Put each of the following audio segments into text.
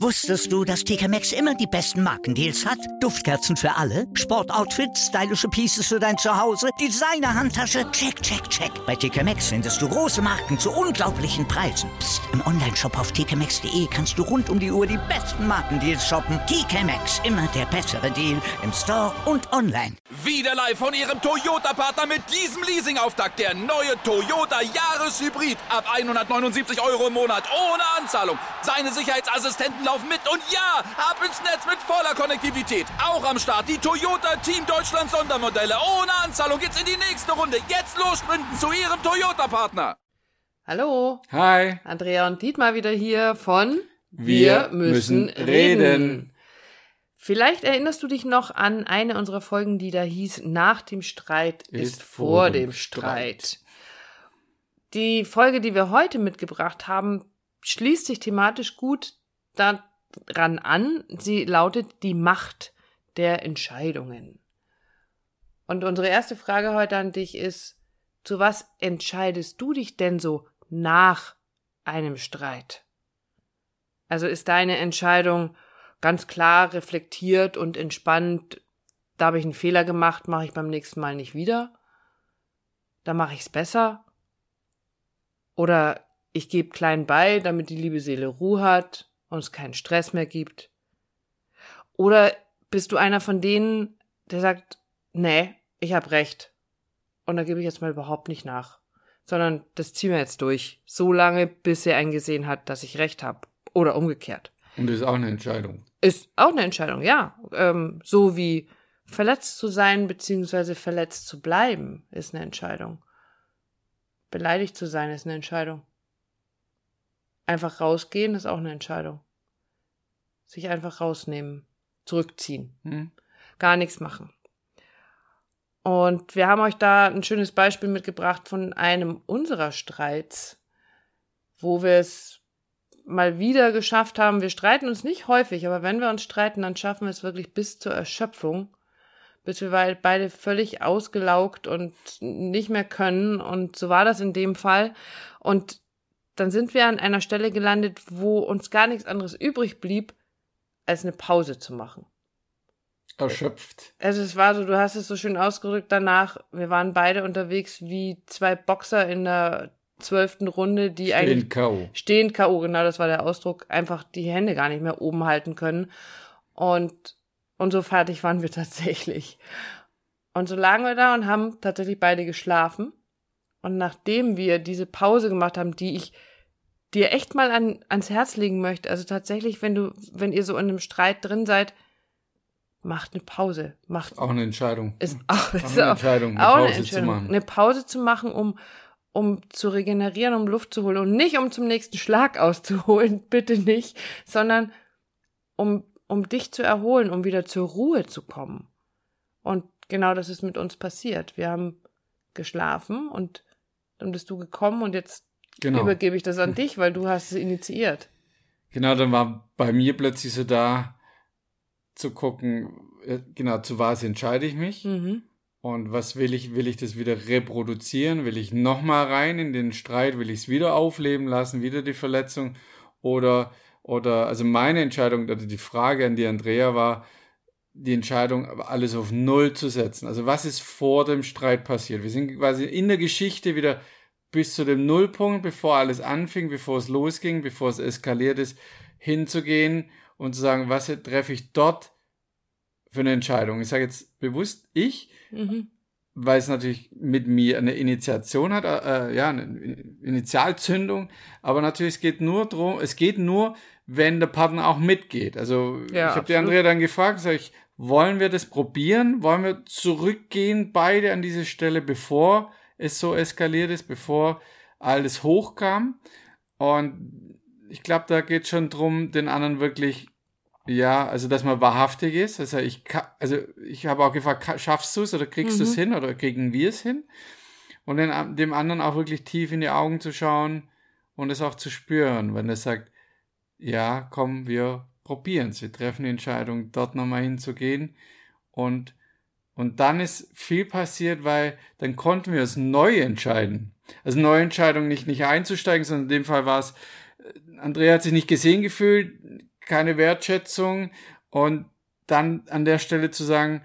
Wusstest du, dass TK Maxx immer die besten Markendeals hat? Duftkerzen für alle, Sportoutfits, stylische Pieces für dein Zuhause, Designer-Handtasche, check, check, check. Bei TK Maxx findest du große Marken zu unglaublichen Preisen. Psst. Im Onlineshop auf tkmaxx.de kannst du rund um die Uhr die besten Markendeals shoppen. TK Maxx, immer der bessere Deal im Store und online. Wieder live von Ihrem Toyota-Partner mit diesem Leasing-Auftakt. Der neue Toyota Jahreshybrid. Ab 179 € im Monat. Ohne Anzahlung. Seine Sicherheitsassistenten laufen mit. Und ja, ab ins Netz mit voller Konnektivität. Auch am Start die Toyota Team Deutschland Sondermodelle. Ohne Anzahlung geht's in die nächste Runde. Jetzt los sprinten zu Ihrem Toyota-Partner. Hallo. Hi. Andrea und Dietmar wieder hier von Wir müssen reden. Vielleicht erinnerst du dich noch an eine unserer Folgen, die da hieß, nach dem Streit ist vor dem Streit. Die Folge, die wir heute mitgebracht haben, schließt sich thematisch gut daran an. Sie lautet die Macht der Entscheidungen. Und unsere erste Frage heute an dich ist, zu was entscheidest du dich denn so nach einem Streit? Also ist deine Entscheidung ganz klar reflektiert und entspannt, da habe ich einen Fehler gemacht, mache ich beim nächsten Mal nicht wieder? Da mache ich es besser? Oder ich gebe klein bei, damit die liebe Seele Ruhe hat und es keinen Stress mehr gibt? Oder bist du einer von denen, der sagt, nee, ich habe recht und da gebe ich jetzt mal überhaupt nicht nach, sondern das ziehen wir jetzt durch, so lange, bis er eingesehen hat, dass ich recht habe oder umgekehrt. Und das ist auch eine Entscheidung. Ist auch eine Entscheidung, ja. So wie verletzt zu sein bzw. verletzt zu bleiben, ist eine Entscheidung. Beleidigt zu sein, ist eine Entscheidung. Einfach rausgehen, ist auch eine Entscheidung. Sich einfach rausnehmen, zurückziehen, gar nichts machen. Und wir haben euch da ein schönes Beispiel mitgebracht von einem unserer Streits, wo wir es mal wieder geschafft haben. Wir streiten uns nicht häufig, aber wenn wir uns streiten, dann schaffen wir es wirklich bis zur Erschöpfung, bis wir beide völlig ausgelaugt und nicht mehr können. Und so war das in dem Fall. Und dann sind wir an einer Stelle gelandet, wo uns gar nichts anderes übrig blieb, als eine Pause zu machen. Erschöpft. Also es war so, du hast es so schön ausgedrückt danach, wir waren beide unterwegs wie zwei Boxer in der 12. Runde, die eigentlich stehend K.O., genau, das war der Ausdruck, einfach die Hände gar nicht mehr oben halten können. Und so fertig waren wir tatsächlich. Und so lagen wir da und haben tatsächlich beide geschlafen. Und nachdem wir diese Pause gemacht haben, die ich dir echt mal ans Herz legen möchte, also tatsächlich, wenn ihr so in einem Streit drin seid, macht eine Pause. Auch eine Entscheidung. Ist auch eine Entscheidung, eine Pause zu machen. Eine Pause zu machen, um zu regenerieren, um Luft zu holen und nicht um zum nächsten Schlag auszuholen, bitte nicht, sondern um dich zu erholen, um wieder zur Ruhe zu kommen. Und genau das ist mit uns passiert. Wir haben geschlafen und dann bist du gekommen und jetzt übergebe ich das an dich, weil du hast es initiiert. Genau, dann war bei mir plötzlich so da zu gucken, genau, zu was entscheide ich mich und was will ich? Will ich das wieder reproduzieren? Will ich nochmal rein in den Streit? Will ich es wieder aufleben lassen? Wieder die Verletzung? Oder, also meine Entscheidung, oder die Frage an die Andrea war, die Entscheidung, alles auf Null zu setzen. Also was ist vor dem Streit passiert? Wir sind quasi in der Geschichte wieder bis zu dem Nullpunkt, bevor alles anfing, bevor es losging, bevor es eskaliert ist, hinzugehen und zu sagen, was treffe ich dort für eine Entscheidung? Ich sage jetzt bewusst weil es natürlich mit mir eine Initiation hat, eine Initialzündung, aber natürlich es geht nur, wenn der Partner auch mitgeht. Also ich habe die Andrea dann gefragt, sage ich, wollen wir das probieren? Wollen wir zurückgehen, beide an diese Stelle, bevor es so eskaliert ist, bevor alles hochkam? Und ich glaube, da geht es schon drum, den anderen wirklich, also dass man wahrhaftig ist. Also ich habe auch gefragt, schaffst du es oder kriegst du es hin oder kriegen wir es hin? Und dann dem anderen auch wirklich tief in die Augen zu schauen und es auch zu spüren, wenn er sagt, ja, komm, wir probieren es. Wir treffen die Entscheidung, dort nochmal hinzugehen. Und dann ist viel passiert, weil dann konnten wir es neu entscheiden. Also neue Entscheidung nicht einzusteigen, sondern in dem Fall war es, Andrea hat sich nicht gesehen gefühlt, keine Wertschätzung und dann an der Stelle zu sagen,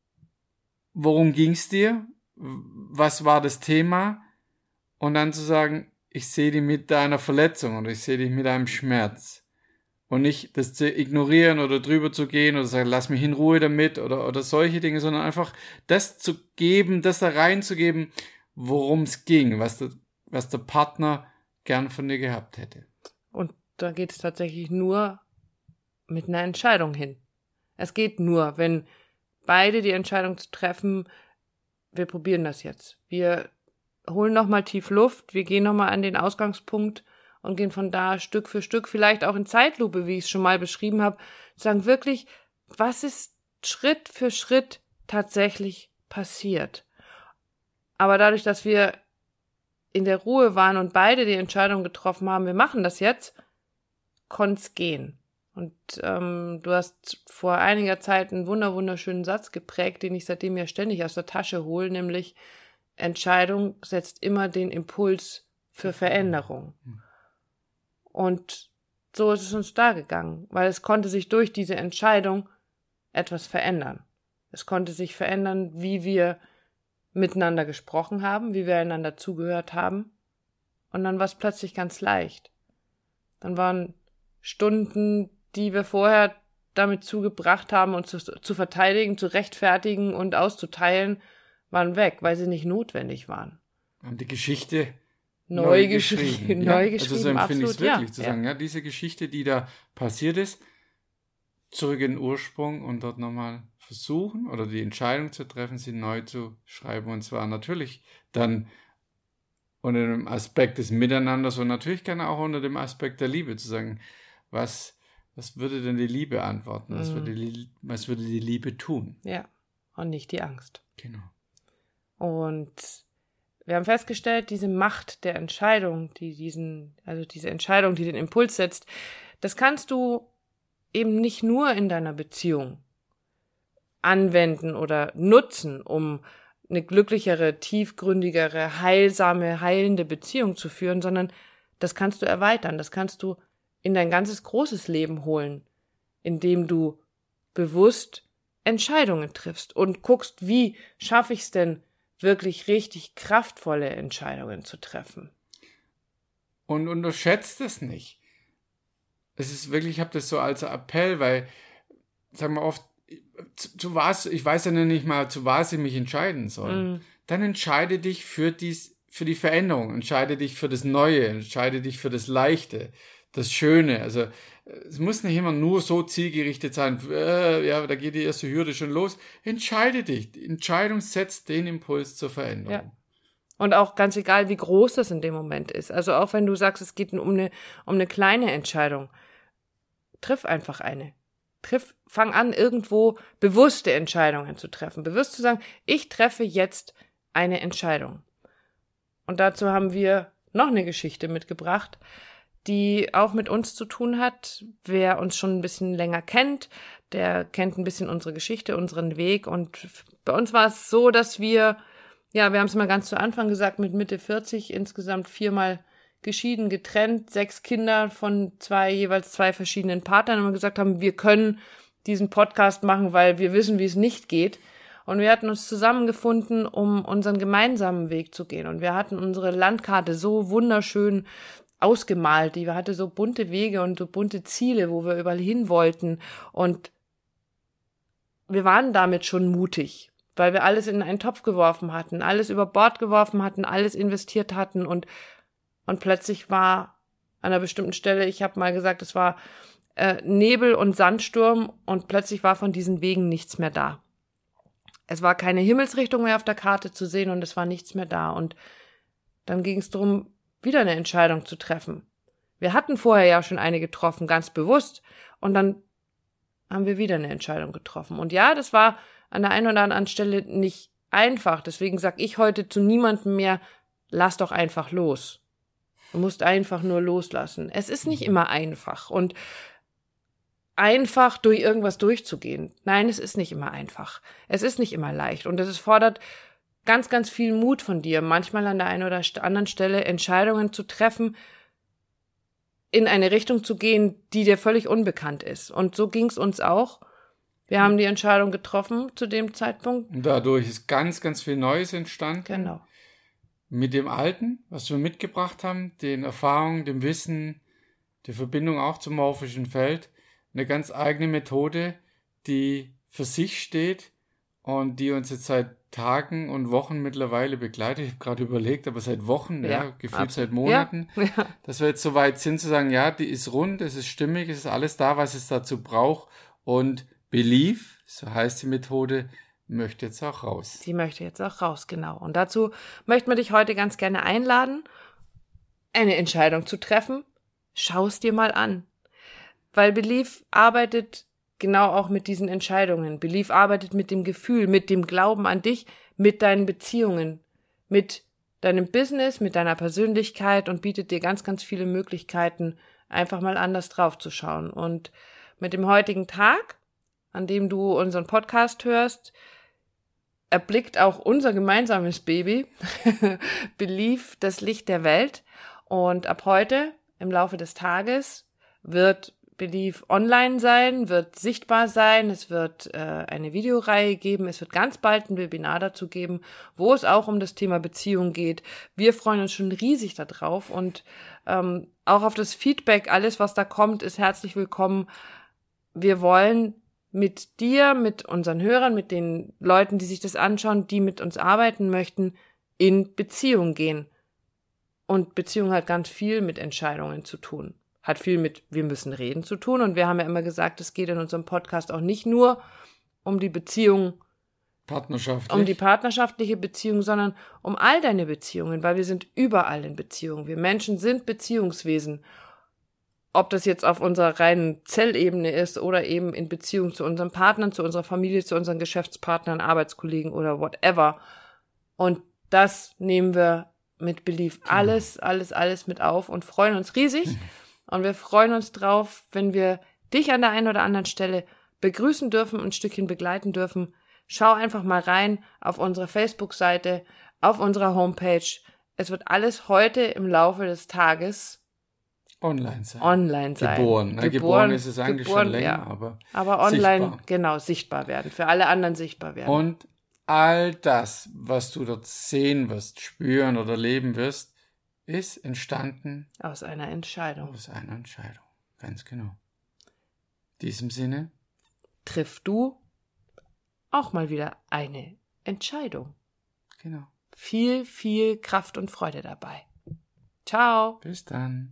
worum ging's dir? Was war das Thema? Und dann zu sagen, ich sehe dich mit deiner Verletzung oder ich sehe dich mit deinem Schmerz. Und nicht das zu ignorieren oder drüber zu gehen oder sagen, lass mich in Ruhe damit oder solche Dinge, sondern einfach das zu geben, das da reinzugeben, worum es ging, was der Partner gern von dir gehabt hätte. Und da geht es tatsächlich nur mit einer Entscheidung hin. Es geht nur, wenn beide die Entscheidung treffen, wir probieren das jetzt. Wir holen nochmal tief Luft, wir gehen nochmal an den Ausgangspunkt und gehen von da Stück für Stück, vielleicht auch in Zeitlupe, wie ich es schon mal beschrieben habe, sagen wirklich, was ist Schritt für Schritt tatsächlich passiert. Aber dadurch, dass wir in der Ruhe waren und beide die Entscheidung getroffen haben, wir machen das jetzt, konnte es gehen. Und du hast vor einiger Zeit einen wunderschönen Satz geprägt, den ich seitdem ja ständig aus der Tasche hole, nämlich Entscheidung setzt immer den Impuls für Veränderung. Und so ist es uns da gegangen, weil es konnte sich durch diese Entscheidung etwas verändern. Es konnte sich verändern, wie wir miteinander gesprochen haben, wie wir einander zugehört haben. Und dann war es plötzlich ganz leicht. Dann waren Stunden, die wir vorher damit zugebracht haben, uns zu verteidigen, zu rechtfertigen und auszuteilen, waren weg, weil sie nicht notwendig waren. Haben die Geschichte neu geschrieben. Neu geschrieben, also so empfinde ich es wirklich, zu sagen, ja, diese Geschichte, die da passiert ist, zurück in den Ursprung und dort nochmal versuchen oder die Entscheidung zu treffen, sie neu zu schreiben. Und zwar natürlich dann unter dem Aspekt des Miteinanders und natürlich gerne auch unter dem Aspekt der Liebe, zu sagen, was würde denn die Liebe antworten? Was würde die Liebe tun? Ja, und nicht die Angst. Genau. Und wir haben festgestellt, diese Macht der Entscheidung, diese Entscheidung, die den Impuls setzt, das kannst du eben nicht nur in deiner Beziehung anwenden oder nutzen, um eine glücklichere, tiefgründigere, heilsame, heilende Beziehung zu führen, sondern das kannst du erweitern, das kannst du in dein ganzes großes Leben holen, indem du bewusst Entscheidungen triffst und guckst, wie schaffe ich es denn, wirklich richtig kraftvolle Entscheidungen zu treffen. Und unterschätzt es nicht. Es ist wirklich, ich habe das so als Appell, weil, sagen wir oft, zu was, ich weiß ja nicht mal, zu was ich mich entscheiden soll. Dann entscheide dich für die Veränderung, entscheide dich für das Neue, entscheide dich für das Leichte, das Schöne. Also es muss nicht immer nur so zielgerichtet sein, da geht die erste Hürde schon los. Entscheide dich. Die Entscheidung setzt den Impuls zur Veränderung. Ja. Und auch ganz egal, wie groß das in dem Moment ist. Also auch wenn du sagst, es geht um eine kleine Entscheidung, triff einfach eine. Fang an, irgendwo bewusste Entscheidungen zu treffen. Bewusst zu sagen, ich treffe jetzt eine Entscheidung. Und dazu haben wir noch eine Geschichte mitgebracht, die auch mit uns zu tun hat. Wer uns schon ein bisschen länger kennt, der kennt ein bisschen unsere Geschichte, unseren Weg. Und bei uns war es so, dass wir haben es mal ganz zu Anfang gesagt, mit Mitte 40 insgesamt 4-mal geschieden, getrennt, 6 Kinder von jeweils 2 verschiedenen Partnern, und wir gesagt haben, wir können diesen Podcast machen, weil wir wissen, wie es nicht geht. Und wir hatten uns zusammengefunden, um unseren gemeinsamen Weg zu gehen. Und wir hatten unsere Landkarte so wunderschön ausgemalt, die hatte so bunte Wege und so bunte Ziele, wo wir überall hin wollten, und wir waren damit schon mutig, weil wir alles in einen Topf geworfen hatten, alles über Bord geworfen hatten, alles investiert hatten, und plötzlich war an einer bestimmten Stelle, ich habe mal gesagt, es war Nebel und Sandsturm, und plötzlich war von diesen Wegen nichts mehr da. Es war keine Himmelsrichtung mehr auf der Karte zu sehen und es war nichts mehr da, und dann ging es darum, wieder eine Entscheidung zu treffen. Wir hatten vorher ja schon eine getroffen, ganz bewusst, und dann haben wir wieder eine Entscheidung getroffen. Und ja, das war an der einen oder anderen Stelle nicht einfach. Deswegen sage ich heute zu niemandem mehr, lass doch einfach los. Du musst einfach nur loslassen. Es ist nicht immer einfach und einfach durch irgendwas durchzugehen. Nein, es ist nicht immer einfach. Es ist nicht immer leicht und es fordert ganz, ganz viel Mut von dir, manchmal an der einen oder anderen Stelle Entscheidungen zu treffen, in eine Richtung zu gehen, die dir völlig unbekannt ist. Und so ging es uns auch. Wir haben die Entscheidung getroffen zu dem Zeitpunkt. Und dadurch ist ganz, ganz viel Neues entstanden. Genau. Mit dem Alten, was wir mitgebracht haben, den Erfahrungen, dem Wissen, der Verbindung auch zum morphischen Feld, eine ganz eigene Methode, die für sich steht und die uns jetzt seit Tagen und Wochen mittlerweile begleitet. Ich habe gerade überlegt, aber seit Wochen, gefühlt absolut. Seit Monaten, dass wir jetzt so weit sind zu sagen, ja, die ist rund, es ist stimmig, es ist alles da, was es dazu braucht. Und Belief, so heißt die Methode, möchte jetzt auch raus. Die möchte jetzt auch raus, genau. Und dazu möchten wir dich heute ganz gerne einladen, eine Entscheidung zu treffen. Schau es dir mal an. Weil Belief arbeitet genau auch mit diesen Entscheidungen. Belief arbeitet mit dem Gefühl, mit dem Glauben an dich, mit deinen Beziehungen, mit deinem Business, mit deiner Persönlichkeit und bietet dir ganz, ganz viele Möglichkeiten, einfach mal anders drauf zu schauen. Und mit dem heutigen Tag, an dem du unseren Podcast hörst, erblickt auch unser gemeinsames Baby, Belief, das Licht der Welt. Und ab heute, im Laufe des Tages, wird Belief online sein, wird sichtbar sein, es wird eine Videoreihe geben, es wird ganz bald ein Webinar dazu geben, wo es auch um das Thema Beziehung geht. Wir freuen uns schon riesig darauf und auch auf das Feedback, alles was da kommt, ist herzlich willkommen. Wir wollen mit dir, mit unseren Hörern, mit den Leuten, die sich das anschauen, die mit uns arbeiten möchten, in Beziehung gehen. Und Beziehung hat ganz viel mit Entscheidungen zu tun. Hat viel mit wir müssen reden zu tun. Und wir haben ja immer gesagt, es geht in unserem Podcast auch nicht nur um die Beziehung, um die partnerschaftliche Beziehung, sondern um all deine Beziehungen, weil wir sind überall in Beziehung. Wir Menschen sind Beziehungswesen. Ob das jetzt auf unserer reinen Zellebene ist oder eben in Beziehung zu unseren Partnern, zu unserer Familie, zu unseren Geschäftspartnern, Arbeitskollegen oder whatever. Und das nehmen wir mit Belief alles mit auf und freuen uns riesig. Und wir freuen uns drauf, wenn wir dich an der einen oder anderen Stelle begrüßen dürfen und ein Stückchen begleiten dürfen. Schau einfach mal rein auf unsere Facebook-Seite, auf unserer Homepage. Es wird alles heute im Laufe des Tages online sein. Geboren ist es eigentlich schon länger, aber online sichtbar. Genau sichtbar werden, für alle anderen sichtbar werden. Und all das, was du dort sehen wirst, spüren oder leben wirst, ist entstanden aus einer Entscheidung. Ganz genau. In diesem Sinne triff du auch mal wieder eine Entscheidung. Genau. Viel, viel Kraft und Freude dabei. Ciao. Bis dann.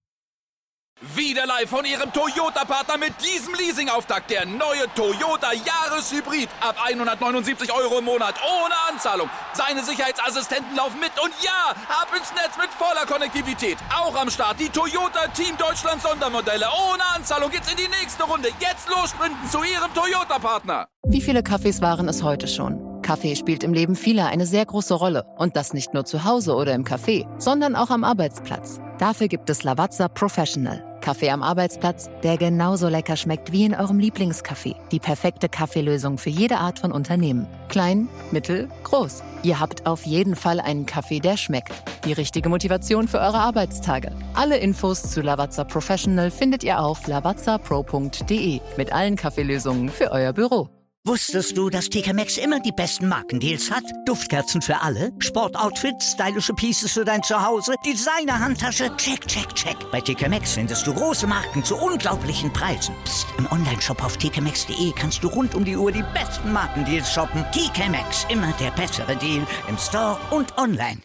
Wieder live von Ihrem Toyota-Partner mit diesem Leasing-Auftakt. Der neue Toyota Jahreshybrid. Ab 179 € im Monat. Ohne Anzahlung. Seine Sicherheitsassistenten laufen mit. Und ja, ab ins Netz mit voller Konnektivität. Auch am Start die Toyota Team Deutschland Sondermodelle. Ohne Anzahlung geht's in die nächste Runde. Jetzt los sprinten zu Ihrem Toyota-Partner. Wie viele Kaffees waren es heute schon? Kaffee spielt im Leben vieler eine sehr große Rolle. Und das nicht nur zu Hause oder im Café, sondern auch am Arbeitsplatz. Dafür gibt es Lavazza Professional. Kaffee am Arbeitsplatz, der genauso lecker schmeckt wie in eurem Lieblingscafé. Die perfekte Kaffeelösung für jede Art von Unternehmen. Klein, mittel, groß. Ihr habt auf jeden Fall einen Kaffee, der schmeckt. Die richtige Motivation für eure Arbeitstage. Alle Infos zu Lavazza Professional findet ihr auf lavazzapro.de mit allen Kaffeelösungen für euer Büro. Wusstest du, dass TK Maxx immer die besten Markendeals hat? Duftkerzen für alle, Sportoutfits, stylische Pieces für dein Zuhause, Designer-Handtasche, check, check, check. Bei TK Maxx findest du große Marken zu unglaublichen Preisen. Psst. Im Onlineshop auf tkmaxx.de kannst du rund um die Uhr die besten Markendeals shoppen. TK Maxx, immer der bessere Deal im Store und online.